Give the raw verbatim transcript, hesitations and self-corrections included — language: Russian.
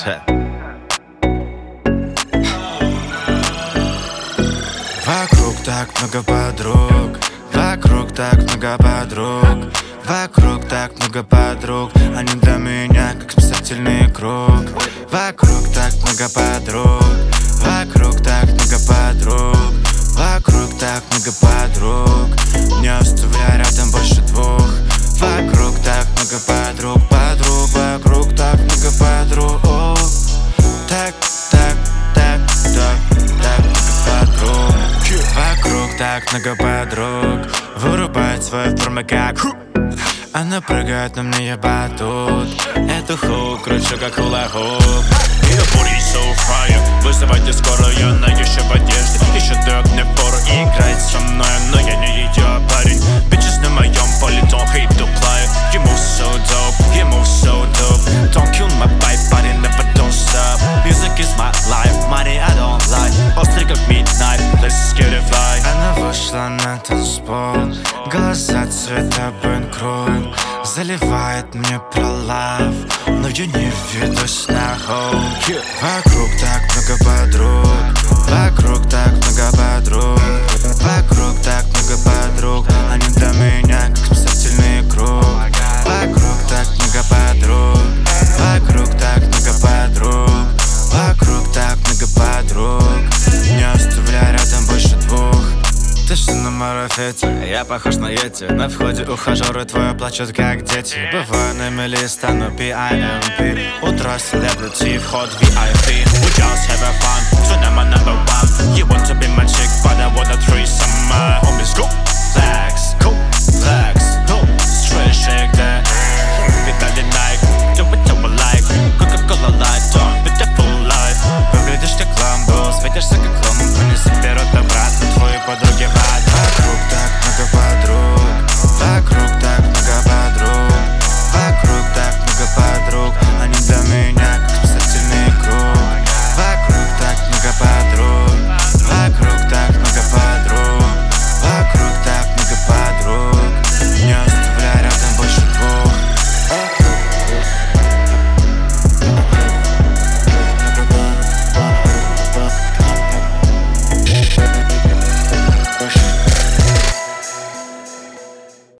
Вокруг так много подруг, вокруг так много подруг, вокруг так много подруг. Они для меня как спасательный круг. Вокруг так много подруг, вокруг так много подруг, вокруг так много подруг. Не оставляй рядом больше двух. Вокруг так много подруг, подруг, вокруг так много подруг. Так, так, так, так, так много подруг. Вокруг так много подруг, вырубает свои формы как она прыгает, на мне я батут. Это хук, кручу как хула-хуп. Ее booty so fire, вызывайте скорую, она еще в одежде. Еще дает мне пору играть со мной, но я не ее парень. Bitches на моем поле, don't hate the player. You move so dope, you move so dope. Don't kill my vibe, but it never don't stop. Music is my life, money I don't lie. Острый как midnight, let's get it fly. Она вышла на танцпол, глаза цвета бэнкролл. Заливает мне про лав, но я не ведусь на хоу. Вокруг так много подруг, вокруг так много подруг, вокруг так много подруг. Они для меня как спасательный круг. Вокруг так много подруг, вокруг так много подруг, вокруг так много подруг. Не оставляй рядом больше двух. Ты что на марафете, я похож на Йети. На входе ухажеры твои плачут как дети. Бываю на мели, стану пи ай эм пи. Утро селебрити, вход ви ай пи. We just have a fun, so now I'm number one. You want to be my chick, but I want a threesome. My homies go flex, go flex.